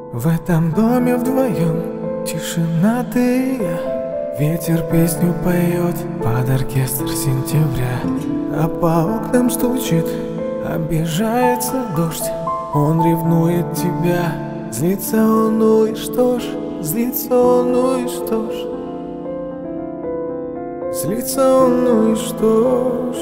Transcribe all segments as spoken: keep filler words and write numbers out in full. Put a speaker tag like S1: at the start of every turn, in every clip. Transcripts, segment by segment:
S1: В этом доме вдвоем тишина ты и я. Ветер песню поет под оркестр сентября, а по окнам стучит, обижается дождь. Он ревнует тебя, злится он, ну и что ж, злится он, ну и что ж, злится он, ну и что ж.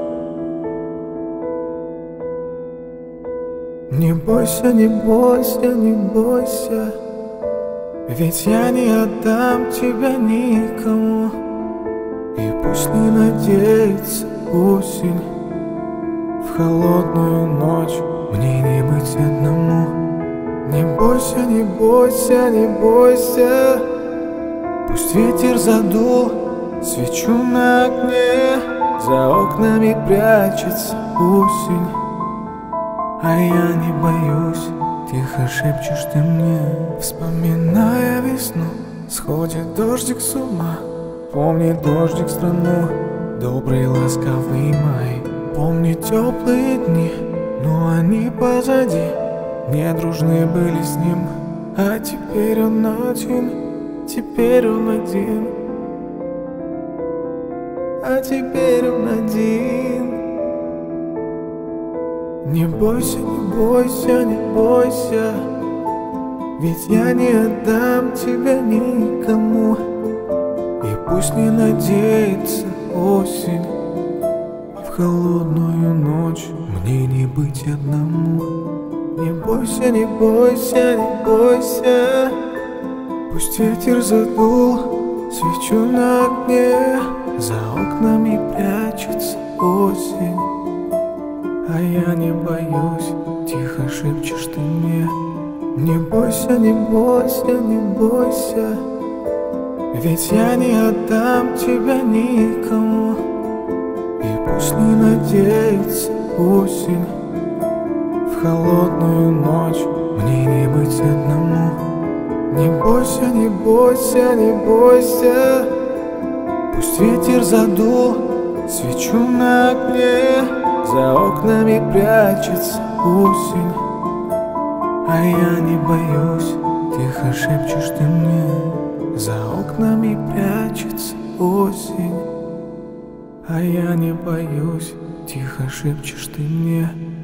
S1: Не бойся, не бойся, не бойся, ведь я не отдам тебя никому. И пусть не надеется осень, в холодную ночь мне не быть одному. Не бойся, не бойся, не бойся, пусть ветер задул свечу на окне, за окнами прячется осень, а я не боюсь, тихо шепчешь ты мне. Вспоминая весну, сходит дождик с ума. Помни дождик страну, добрый ласковый май. Помни теплые дни, но они позади. Не дружны были с ним, а теперь он один, теперь он один, а теперь он один. Не бойся, не бойся, не бойся, ведь я не отдам тебя никому. И пусть не надеется осень, в холодную ночь мне не быть одному. Не бойся, не бойся, не бойся, пусть ветер задул свечу на окне, за окнами прячется осень, а я не боюсь, тихо шепчешь ты мне. Не бойся, не бойся, не бойся, ведь я не отдам тебя никому. И пусть не надеется осень, в холодную ночь мне не быть одному. Не бойся, не бойся, не бойся, пусть ветер задул свечу на окне, за окнами прячется осень, а я не боюсь, тихо шепчешь ты мне. За окнами прячется осень, а я не боюсь, тихо шепчешь ты мне.